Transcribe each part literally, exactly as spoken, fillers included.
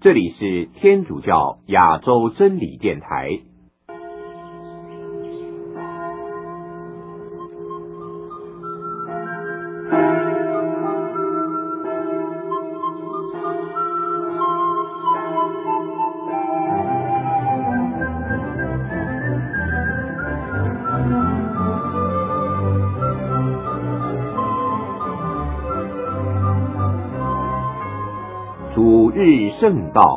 这里是天主教亚洲真理电台。主日圣道，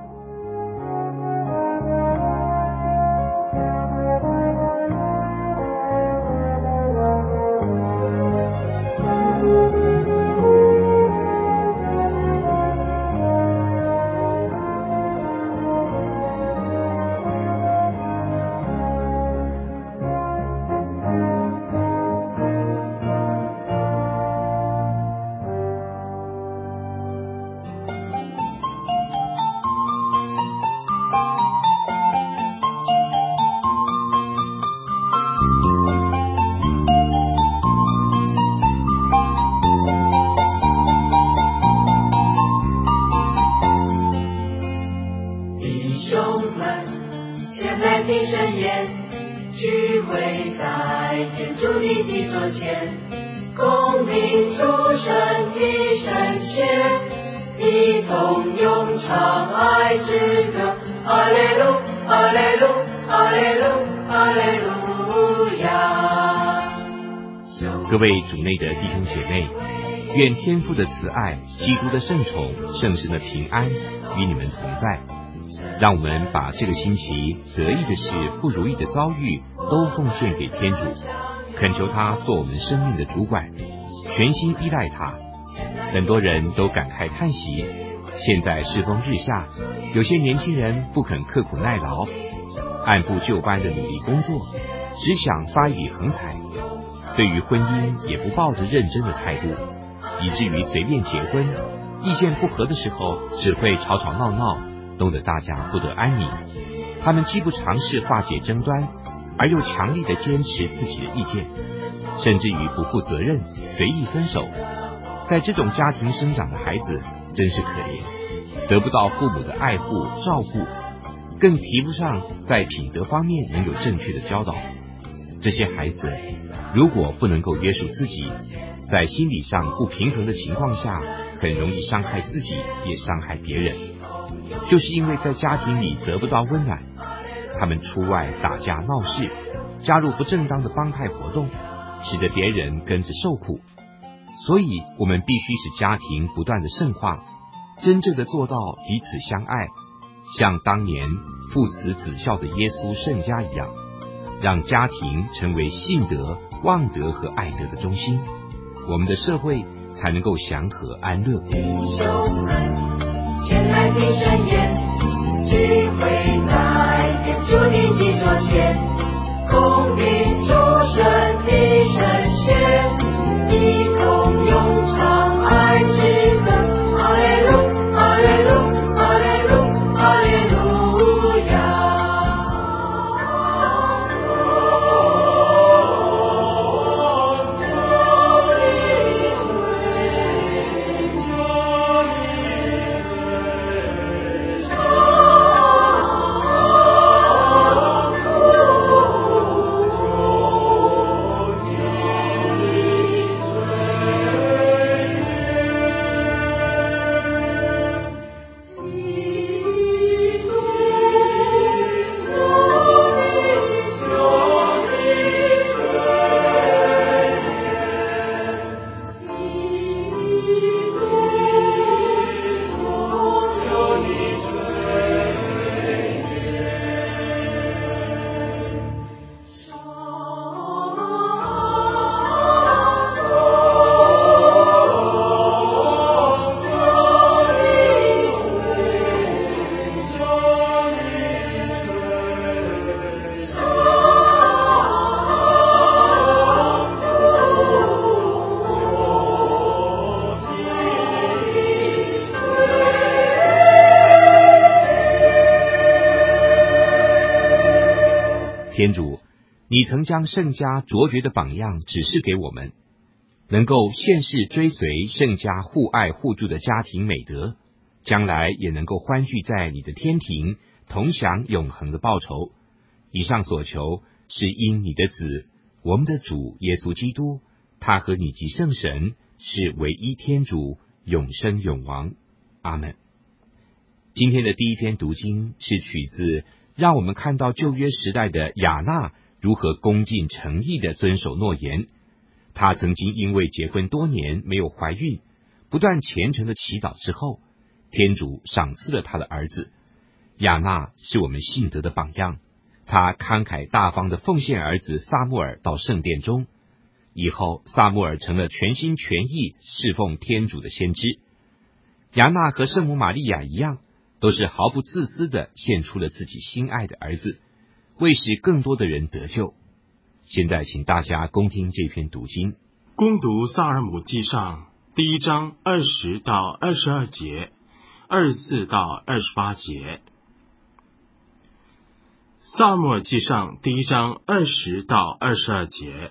各位主内的弟兄姐妹，愿天父的慈爱、基督的圣宠、圣神的平安与你们同在。让我们把这个星期得意的事、不如意的遭遇都奉献给天主，恳求他做我们生命的主管，全心依赖他。很多人都感慨叹息，现在世风日下，有些年轻人不肯刻苦耐劳，按部就班的努力工作，只想发一笔横财，对于婚姻也不抱着认真的态度，以至于随便结婚，意见不合的时候只会吵吵闹闹，弄得大家不得安宁。他们既不尝试化解争端，而又强力的坚持自己的意见，甚至于不负责任，随意分手。在这种家庭生长的孩子真是可怜，得不到父母的爱护照顾，更提不上在品德方面能有正确的教导。这些孩子如果不能够约束自己，在心理上不平衡的情况下，很容易伤害自己，也伤害别人。就是因为在家庭里得不到温暖，他们出外打架闹事，加入不正当的帮派活动，使得别人跟着受苦。所以我们必须使家庭不断的圣化，真正的做到彼此相爱，像当年父慈子孝的耶稣圣家一样，让家庭成为信德、望德和爱德的中心，我们的社会才能够祥和安乐。 前来听圣言，聚会在天主的基座前，恭迎诸神的圣贤，一同咏唱爱之歌。哈利路，哈利路，哈利路，哈利路亚。 天主，你曾将圣家卓绝的榜样指示给我们，能够现世追随圣家互爱互助的家庭美德， 将来也能够欢聚在你的天庭，同享永恒的报酬。以上所求，是因你的子，我们的主耶稣基督，他和你及圣神是唯一天主，永生永王。阿们。今天的第一篇读经是取自让我们看到旧约时代的亚纳如何恭敬诚意地遵守诺言。他曾经因为结婚多年没有怀孕，不断虔诚的祈祷之后，天主赏赐了他的儿子。亚纳是我们信德的榜样，他慷慨大方地奉献儿子撒母耳到圣殿中，以后撒母耳成了全心全意侍奉天主的先知。亚纳和圣母玛利亚一样，都是毫不自私地献出了自己心爱的儿子，为使更多的人得救。现在请大家恭听这篇读经。 恭读撒尔姆记上第一章二十到二十二节，二十四到二十八节。撒尔姆耳记上第一章二十到二十二节。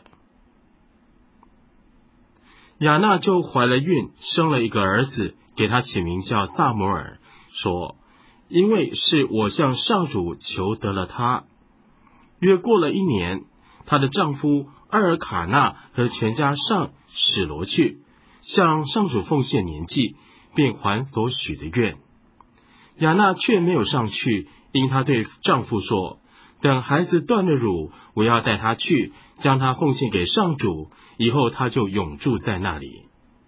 亚纳就怀了孕，生了一个儿子，给他起名叫撒母耳，说：因为是我向上主求得了他。约过了一年，她的丈夫埃尔卡纳和全家上史罗去，向上主奉献年祭，便还所许的愿。亚纳却没有上去，因她对丈夫说：等孩子断了乳，我要带他去，将他奉献给上主，以后他就永住在那里。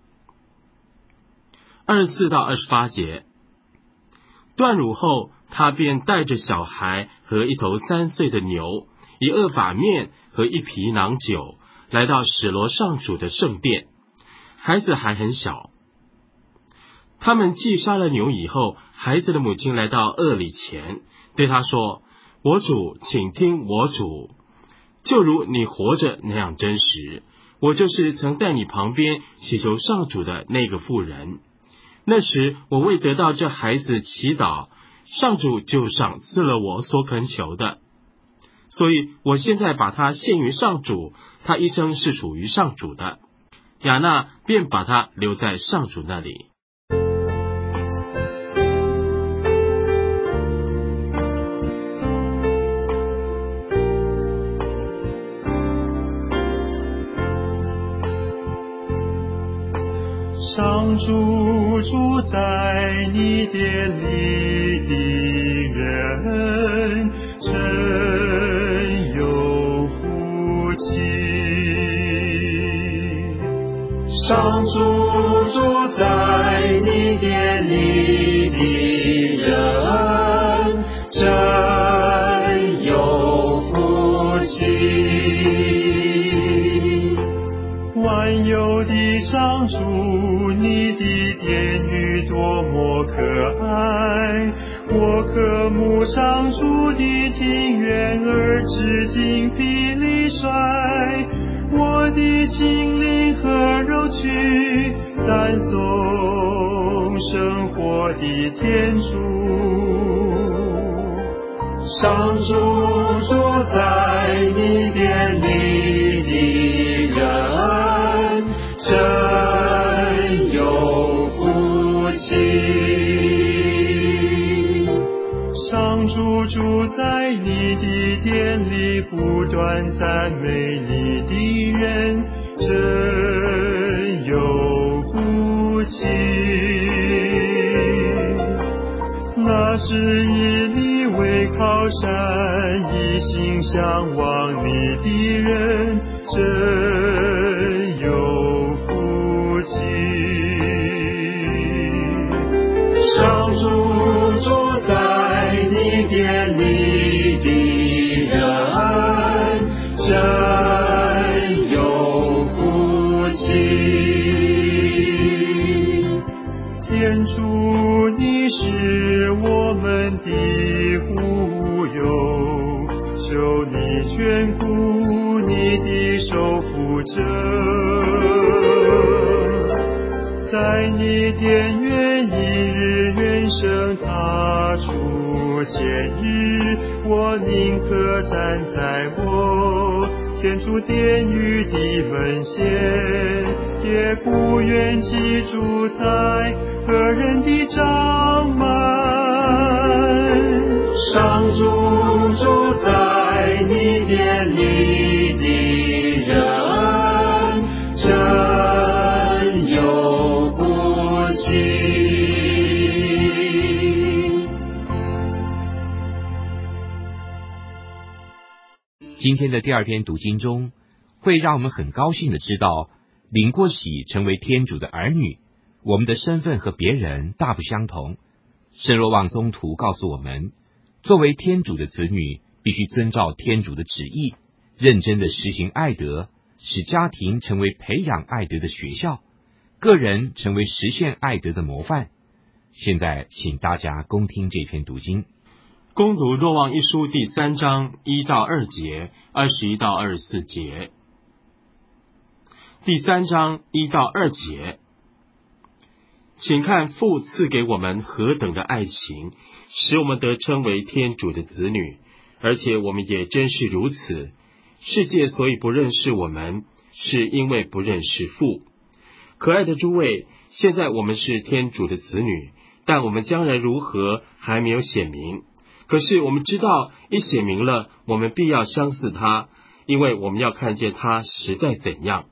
二十四到二十八节。断乳后，他便带着小孩和一头三岁的牛，一厄法面和一皮囊酒，来到史罗上主的圣殿。孩子还很小。他们祭杀了牛以后，孩子的母亲来到厄里前，对他说：我主，请听我主，就如你活着那样真实，我就是曾在你旁边祈求上主的那个妇人。那时我为得到这孩子祈祷，上主就赏赐了我所恳求的，所以我现在把他献于上主，他一生是属于上主的。亚纳便把他留在上主那里。 上主住在你殿里的人，真有福气。上主住在你殿里的人，真有福气。万有的上主，你的殿宇多么可爱，我渴慕上主的庭院而至精疲力衰，我的心灵何柔去赞颂生活的天主。上主住在你殿里的人，真有福气。上主住在你的殿里，不断赞美你的人，真有福气。那是以你为靠山，一心向往你的人，真有福气。上主住在你殿里的人，真有福气。天主，你是我们的护佑，求你眷顾你的守护者，在你殿院一日远生他出前日，我宁可站在我天主殿宇的门限，也不愿记住在个人的帐门。 上主住在你殿里的人，真有福气。 今天的第二篇读经中，会让我们很高兴的知道，领过洗成为天主的儿女，我们的身份和别人大不相同。圣若望宗徒告诉我们，作为天主的子女，必须遵照天主的旨意，认真的实行爱德，使家庭成为培养爱德的学校，个人成为实现爱德的模范。现在请大家恭听这篇读经。 恭读若望一书第三章一到二节，二十一到二十四节。第三章一到二节，请看父赐给我们何等的爱情，使我们得称为天主的子女，而且我们也真是如此。世界所以不认识我们，是因为不认识父。可爱的诸位，现在我们是天主的子女，但我们将来如何还没有显明。可是我们知道，一显明了，我们必要相似他，因为我们要看见他实在怎样。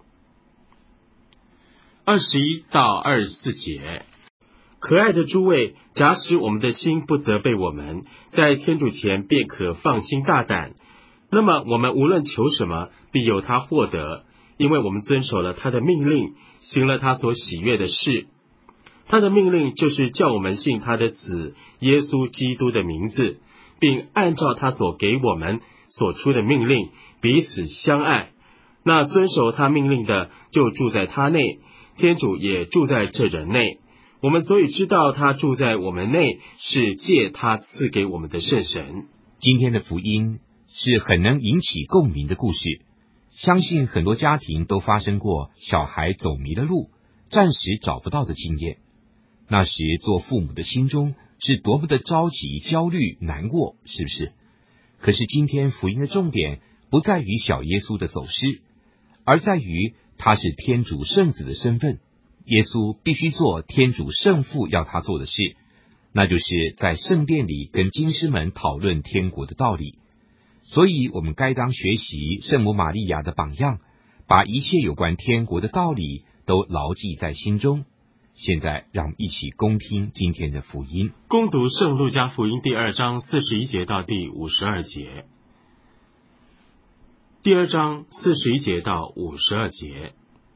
二十一到二十四节，可爱的诸位，假使我们的心不责备我们，在天主前便可放心大胆。那么我们无论求什么，必有他获得，因为我们遵守了他的命令，行了他所喜悦的事。他的命令就是叫我们信他的子耶稣基督的名字，并按照他所给我们所出的命令彼此相爱。那遵守他命令的，就住在他内，天主也住在这人内。我们所以知道他住在我们内，是借他赐给我们的圣神。 今天的福音是很能引起共鸣的故事，相信很多家庭都发生过小孩走迷了路，暂时找不到的经验。那时做父母的心中是多么的着急、焦虑、难过，是不是？可是今天福音的重点不在于小耶稣的走失，而在于他是天主圣子的身份。耶稣必须做天主圣父要他做的事，那就是在圣殿里跟经师们讨论天国的道理。所以我们该当学习圣母玛利亚的榜样，把一切有关天国的道理都牢记在心中。现在让我们一起恭听今天的福音。 恭读圣路加福音第二章四十一节到第五十二节。第二章四十一节到五十二节。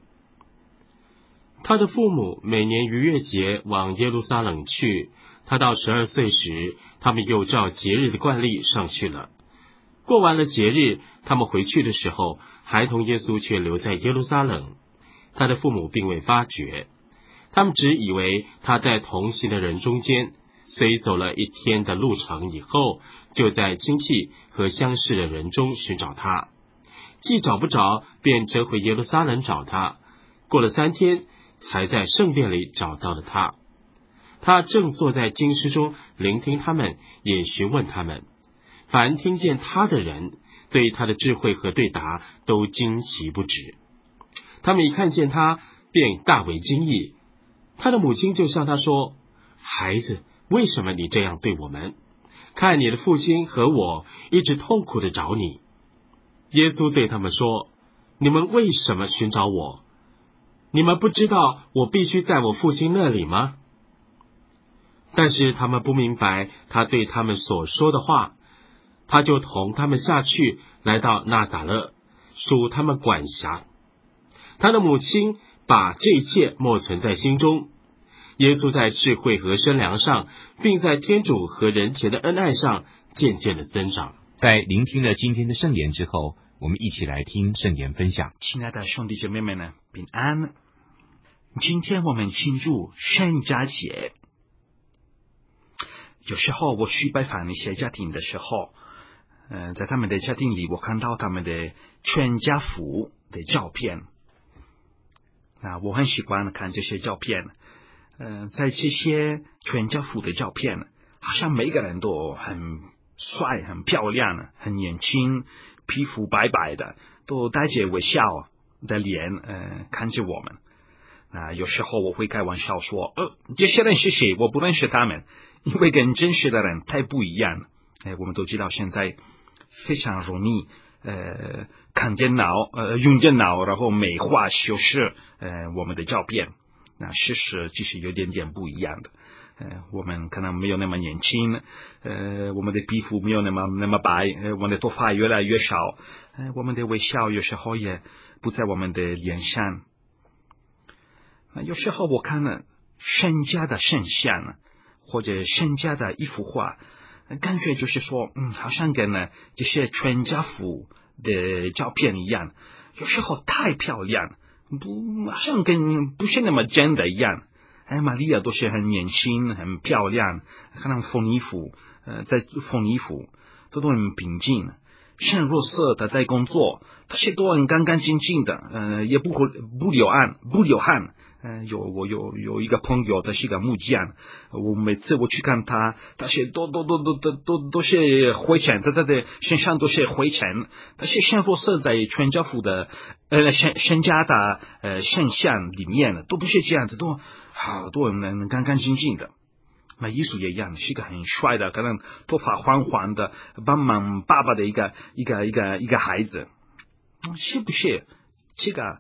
他的父母每年逾越节往耶路撒冷去，他到十二岁时，他们又照节日的惯例上去了。过完了节日，他们回去的时候，孩童耶稣却留在耶路撒冷。他的父母并未发觉，他们只以为他在同行的人中间，虽走了一天的路程以后，就在亲戚和相识的人中寻找他。既找不着，便折回耶路撒冷找他。过了三天，才在圣殿里找到了他。他正坐在经师中聆听他们，也询问他们。凡听见他的人，对他的智慧和对答都惊奇不止。他们一看见他，便大为惊异。他的母亲就向他说：孩子，为什么你这样对我们？看你的父亲和我一直痛苦地找你。耶稣对他们说：你们为什么寻找我？你们不知道我必须在我父亲那里吗？但是他们不明白他对他们所说的话。他就同他们下去，来到纳匝勒，属他们管辖。他的母亲把这一切默存在心中。耶稣在智慧和身量上，并在天主和人前的恩爱上渐渐的增长。 在聆听了今天的圣言之后，我们一起来听圣言分享。 亲爱的兄弟姐妹们呢，平安。今天我们庆祝圣家节。有时候我去拜访一些家庭的时候，呃，在他们的家庭里，我看到他们的全家福的照片。那我很喜欢看这些照片。呃，在这些全家福的照片，好像每个人都很帅、很漂亮、很年轻、 皮肤白白的，都带着微笑的脸，呃，看着我们。那有时候我会开玩笑说，呃，这些人是谁？我不认识他们，因为跟真实的人太不一样了。哎，我们都知道现在非常容易，呃，看电脑，呃，用电脑，然后美化修饰，呃，我们的照片。那事实其实有点点不一样的。呃，我们可能没有那么年轻，呃，我们的皮肤没有那么那么白，呃，我们的头发越来越少，呃，我们的微笑有时候也不在我们的脸上。有时候我看了圣家的圣像，或者圣家的一幅画，感觉就是说，嗯，好像跟呢这些全家福的照片一样，有时候太漂亮，不好像跟不是那么真的一样。哎，玛利亚都是很年轻、很漂亮，可能缝衣服，呃，在缝衣服，都都很平静。圣若瑟他在工作，他是都很干干净净的，呃，也不不流汗，不流汗。呃，有我有有一个朋友，他是个木匠，我每次我去看他，他是都都都都都都都是灰尘，他他的身上都是灰尘。但是圣若瑟在全家福的呃圣圣家的呃圣像里面，都不是这样子，都好都很干干净净的。那耶稣也一样，是一个很帅的，可能头发黄黄的，帮忙爸爸的一个一个一个一个孩子，是不是这个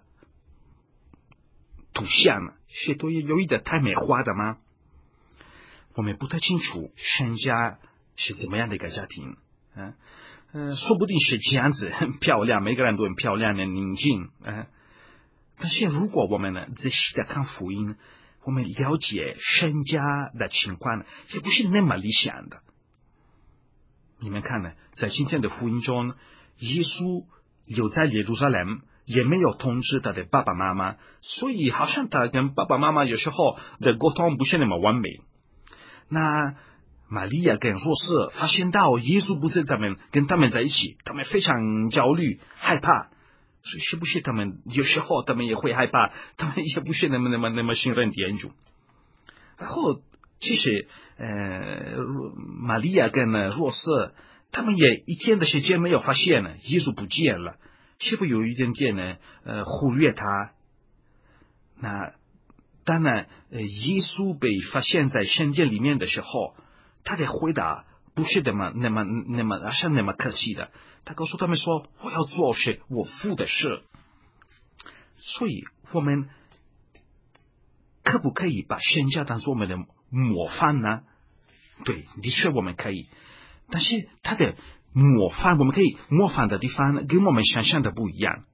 图像呢？是都有一点太美化的吗？我们不太清楚圣家是怎么样的一个家庭，嗯、呃，说不定是这样子，很漂亮，每个人都很漂亮的宁静，嗯、呃，但是如果我们呢仔细的看福音，我们了解圣家的情况，也不是那么理想的。你们看呢，在今天的福音中，耶稣留在耶路撒冷，也没有通知他的爸爸妈妈，所以好像他跟爸爸妈妈有时候的沟通不是那么完美。那玛利亚跟若瑟发现到耶稣不在他们跟他们在一起，他们非常焦虑害怕，所以是不是他们有时候他们也会害怕，他们也不是那么那么那么信任天主。然后其实呃玛利亚跟若瑟他们也一天的时间没有发现呢耶稣不见了，是不是有一点点呢呃忽略他？那当然呃耶稣被发现在圣殿里面的时候，他的回答不是那么那么那么好像那么客气的，他告诉他们说，我要做是我父的事。所以我们可不可以把圣家当作我们的模范呢？对，的确我们可以，但是他的模范，我们可以模范的地方跟我们想象的不一样。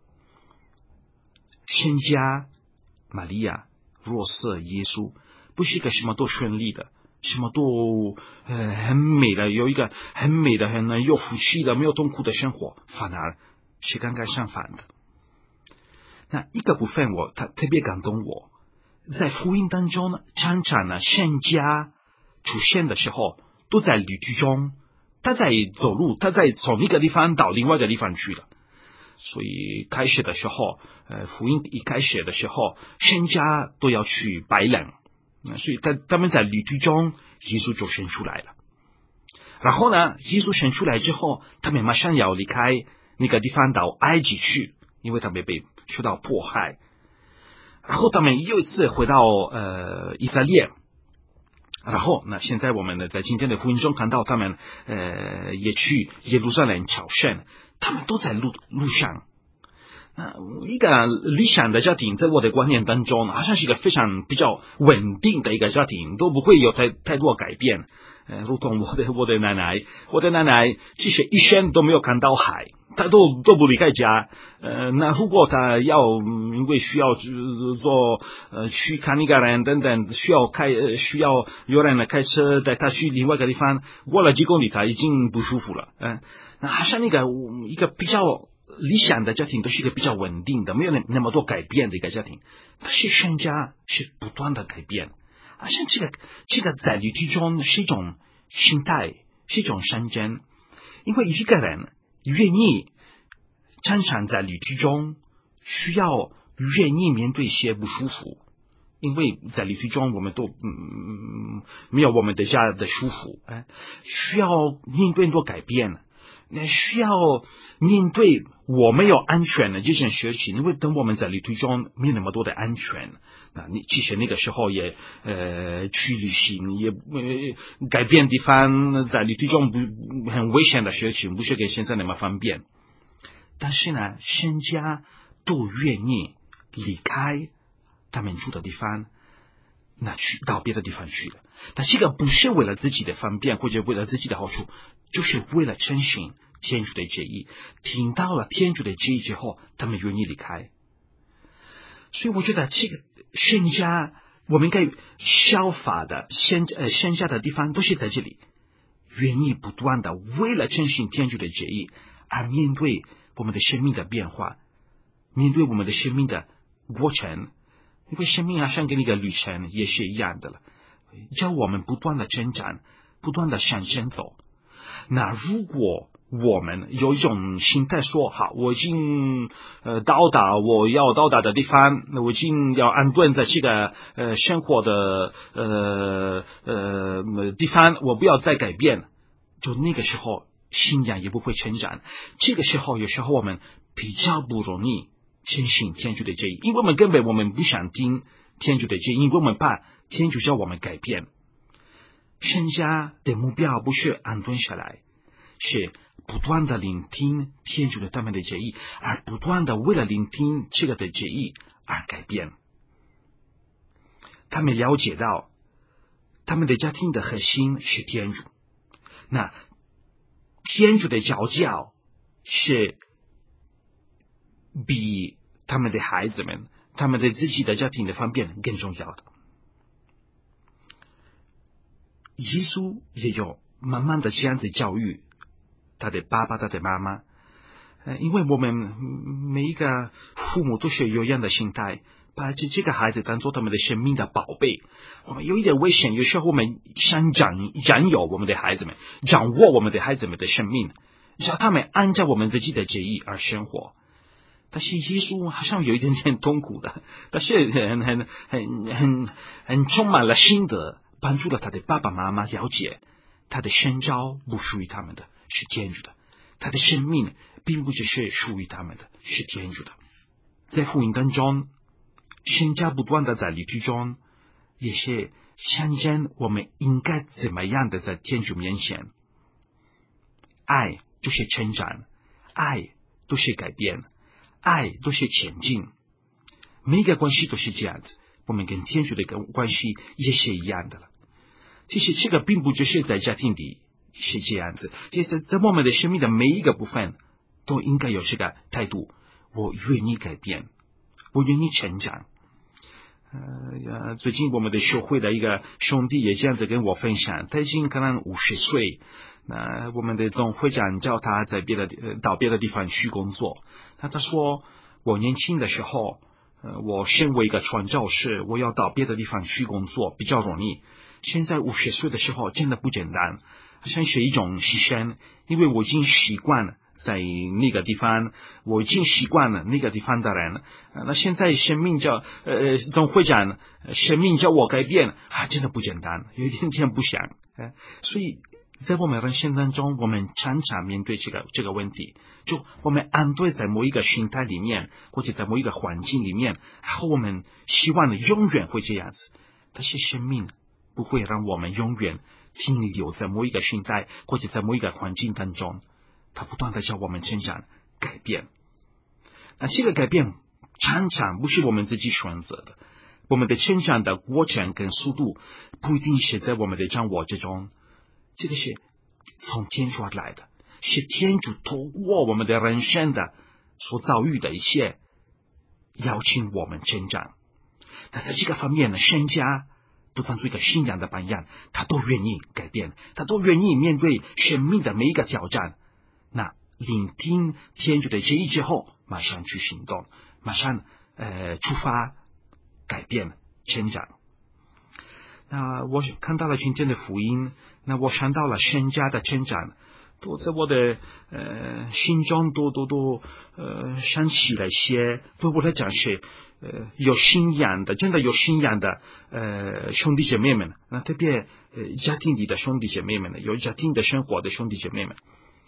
圣家玛利亚、若瑟、耶稣不是一个什么都顺利的，什么都呃很美的，有一个很美的、很有福气的、没有痛苦的生活，反而是刚刚相反的。那一个部分我他特别感动我，在福音当中呢，常常呢圣家出现的时候，都在旅途中，他在走路，他在从一个地方到另外一个地方去了。所以开始的时候，呃，福音一开始的时候，圣家都要去白冷，所以他他们在旅途中，耶稣就生出来了。然后呢，耶稣生出来之后，他们马上要离开那个地方到埃及去，因为他们被受到迫害。然后他们又一次回到呃以色列。然后那现在我们呢，在今天的福音中看到他们呃也去耶路撒冷朝圣，他们都在路路上。那一个理想的家庭，在我的观念当中，好像是一个非常比较稳定的一个家庭，都不会有太太多改变。呃，如同我的我的奶奶，我的奶奶其实一生都没有看到海，她都都不离开家。呃，那如果她要因为需要做呃去看一个人等等，需要开呃需要有人来开车带她去另外一个地方，过了几公里，她已经不舒服了。嗯、呃，那好像那个一个比较理想的家庭，都是一个比较稳定的，没有那那么多改变的一个家庭。但是圣家是不断的改变。好像这个这个在旅途中是一种心态，是一种象征。因为一个人愿意常常在旅途中，需要愿意面对一些不舒服，因为在旅途中我们都嗯没有我们的家的舒服，哎，需要面对很多改变。 那需要面对我没有安全的这件事情，因为等我们在旅途中没有那么多的安全，那你其实那个时候也呃去旅行也呃改变地方，在旅途中不很危险的事情，不是跟现在那么方便。但是呢，商家都愿意离开他们住的地方，那去到别的地方去了。但这个不是为了自己的方便或者为了自己的好处，就是为了遵循天主的旨意。听到了天主的旨意之后，他们愿意离开。所以我觉得这个商家我们应该效法的商呃商家的地方都是在这里，愿意不断的为了遵循天主的旨意而面对我们的生命的变化，面对我们的生命的过程。因为生命啊，像跟那个旅程也是一样的了，叫我们不断的增长，不断的向前走。那如果我们有一种心态说，好，我已经呃到达我要到达的地方，那我已经要安顿在这个呃生活的呃呃地方，我不要再改变，就那个时候信仰也不会成长。这个时候有时候我们比较不容易相信天主的旨意，因为我们根本我们不想听天主的旨意，因为我们怕天主叫我们改变。商家的目标不是安顿下来，是不断的聆听天主的他们的旨意，而不断的为了聆听这个的旨意而改变。他们了解到他们的家庭的核心是天主，那天主的教教是比他们的孩子们他们的自己的家庭的方便更重要的。耶稣也有慢慢的这样子教育他的爸爸他的妈妈，呃，因为我们每一个父母都是有一样的心态，把这这个孩子当做他们的生命的宝贝。我们有一点危险，有时候我们想掌掌有我们的孩子们，掌握我们的孩子们的生命，让他们按照我们自己的旨意而生活。但是耶稣好像有一点点痛苦的，但是很很很很很充满了心得，帮助了他的爸爸妈妈了解他的生召不属于他们的，是天主的，他的生命并不只是属于他们的，是天主的。在福音当中，商家不断的在旅途中也是象征我们应该怎么样的在天主面前，爱就是成长，爱都是改变，爱都是前进，每一个关系都是这样子，我们跟天主的关系也是一样的了。其实这个并不只是在家庭里是这样子，其实在我们的生命的每一个部分都应该有这个态度，我愿意改变，我愿意成长。呃，最近我们的学会的一个兄弟也这样子跟我分享，他已经可能五十岁，那我们的总会长叫他在别的呃到别的地方去工作。那他说，我年轻的时候，呃，我身为一个传教士，我要到别的地方去工作比较容易。现在五十岁的时候真的不简单，好像是一种牺牲，因为我已经习惯了在那个地方，我已经习惯了那个地方的人，呃、那现在生命叫呃总会长生命叫我改变啊，真的不简单，有一点点不想、呃、所以在我们人生当中，我们常常面对这个这个问题，就我们安顿在某一个心态里面，或者在某一个环境里面，然后我们希望永远会这样子，但是生命不会让我们永远停留在某一个心态或者在某一个环境当中，它不断的叫我们成长改变。那这个改变常常不是我们自己选择的，我们的成长的过程跟速度不一定是在我们的掌握之中，这个是从天主而来的，是天主透过我们的人生的所遭遇的一切邀请我们成长。那在这个方面呢，商家都当做一个信仰的榜样，他都愿意改变，他都愿意面对生命的每一个挑战，那聆听天主的旨意之后，马上去行动，马上呃出发改变成长。那我看到了今天的福音，那我想到了商家的成长，都在我的呃心中都都都呃想起了一些对我来讲是呃有信仰的，真的有信仰的呃兄弟姐妹们，那特别呃家庭里的兄弟姐妹们，有家庭的生活的兄弟姐妹们，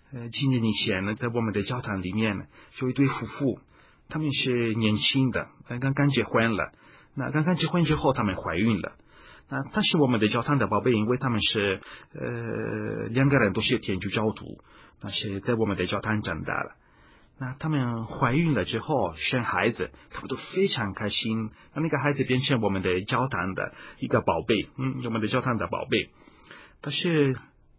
呃，几年以前呢，在我们的教堂里面有一对夫妇，他们是年轻的，刚刚结婚了。那刚刚结婚之后，他们怀孕了。那但是我们的教堂的宝贝，因为他们是呃两个人都是天主教徒，那是在我们的教堂长大了。那他们怀孕了之后生孩子，他们都非常开心。那那个孩子变成我们的教堂的一个宝贝，嗯，我们的教堂的宝贝。但是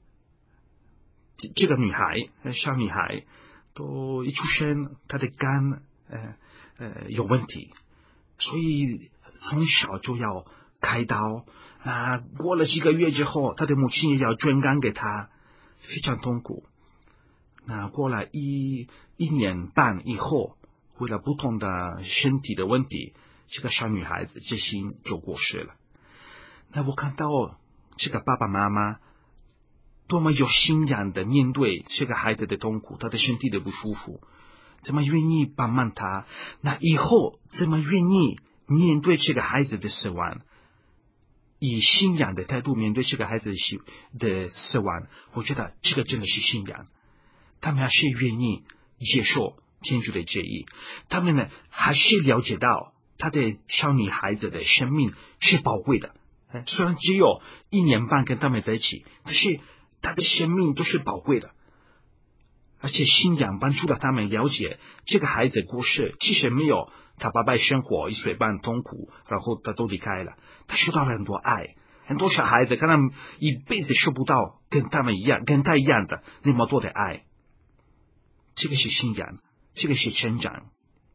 这个女孩，小女孩，都一出生，她的肝呃呃有问题，所以从小就要开刀。啊，过了几个月之后，她的母亲也要捐肝给她，非常痛苦。那过了一一年半以后，为了不同的身体的问题，这个小女孩子这心就过世了。那我看到这个爸爸妈妈多么有信仰的面对这个孩子的痛苦，他的身体的不舒服，怎么愿意帮忙他？那以后怎么愿意面对这个孩子的死亡？以信仰的态度面对这个孩子的死亡，我觉得这个真的是信仰。他们还是愿意接受天主的旨意，他们呢还是了解到他的小女孩子的生命是宝贵的。虽然只有一年半跟他们在一起，可是他的生命都是宝贵的。而且信仰帮助了他们了解这个孩子过世，其实没有他爸爸生活一岁半痛苦，然后他都离开了，他受到了很多爱。很多小孩子可能一辈子受不到跟他们一样跟他一样的那么多的爱。这个是信仰，这个是成长。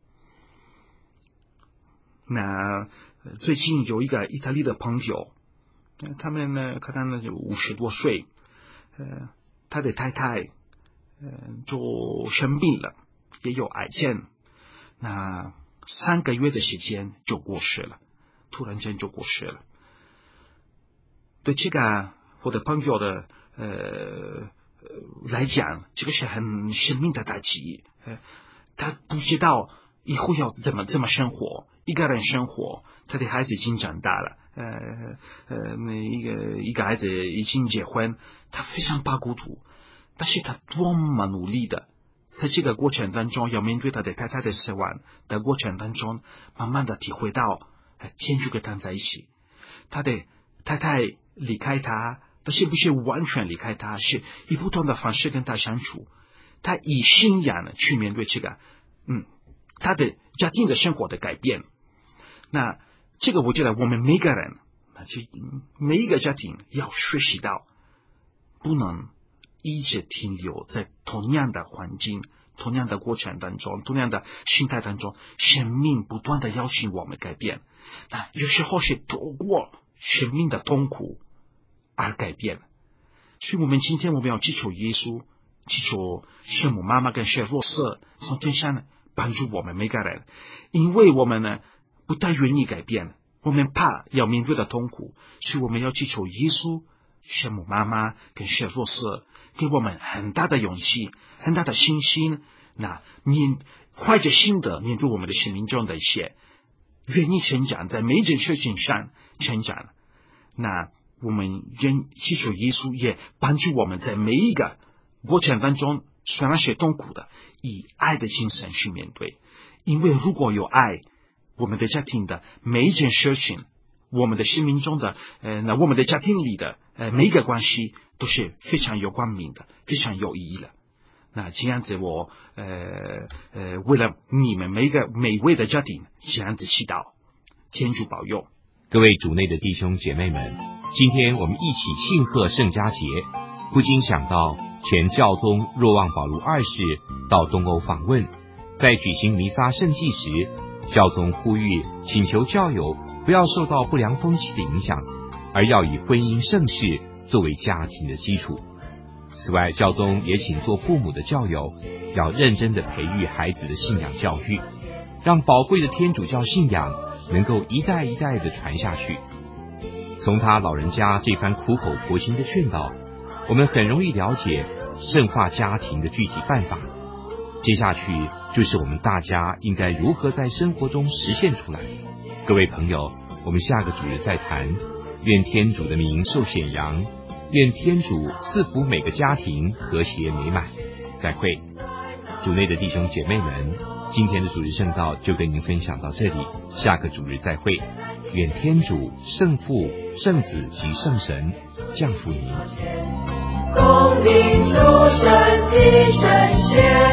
那最近有一个意大利的朋友，他们呢可能有五十多岁，呃，他的太太呃就生病了，也有癌症，那三个月的时间就过世了，突然间就过世了。对这个我的朋友的呃来讲，这个是很生命的打击。呃，他不知道以后要怎么怎么生活，一个人生活，他的孩子已经长大了，呃呃，那一个一个孩子已经结婚，他非常怕孤独，但是他多么努力的，在这个过程当中，要面对他的太太的死亡的过程当中，慢慢的体会到，呃、天主跟他在一起，他的太太离开他，但是不是完全离开他，是以不同的方式跟他相处。他以信仰去面对这个，嗯，他的家庭的生活的改变。那这个我觉得我们每个人，每一个家庭要学习到，不能一直停留在同样的环境、同样的过程当中、同样的心态当中，生命不断的邀请我们改变。那有时候是透过生命的痛苦而改变。所以我们今天我们要祈求耶稣，祈求圣母妈妈跟圣若瑟从天上帮助我们每个人，因为我们呢不太愿意改变，我们怕要面对的痛苦，所以我们要祈求耶稣、圣母妈妈跟圣若瑟给我们很大的勇气、很大的信心，那面怀着心的面对我们的生命中的一些，愿意成长，在每一件事情上成长。那我们愿祈求耶稣也帮助我们在每一个过程当中，虽然是痛苦的，以爱的精神去面对。因为如果有爱，我们的家庭的每一件事情，我们的生命中的呃，那我们的家庭里的呃每一个关系都是非常有光明的，非常有意义的。那这样子我呃呃为了你们每一个每一位的家庭这样子祈祷，天主保佑。 各位主内的弟兄姐妹们，今天我们一起庆贺圣家节，不禁想到前教宗若望保禄二世到东欧访问，在举行弥撒圣祭时，教宗呼吁请求教友不要受到不良风气的影响，而要以婚姻圣事作为家庭的基础。此外，教宗也请做父母的教友要认真的培育孩子的信仰教育，让宝贵的天主教信仰能够一代一代的传下去。从他老人家这番苦口婆心的劝导，我们很容易了解圣化家庭的具体办法。接下去就是我们大家应该如何在生活中实现出来。各位朋友，我们下个主日再谈。愿天主的名受显扬，愿天主赐福每个家庭和谐美满。 再会。主内的弟兄姐妹们，今天的主日圣道就跟您分享到这里，下个主日再会。愿天主圣父、圣子及圣神降福您。 恭迎诸神的圣贤。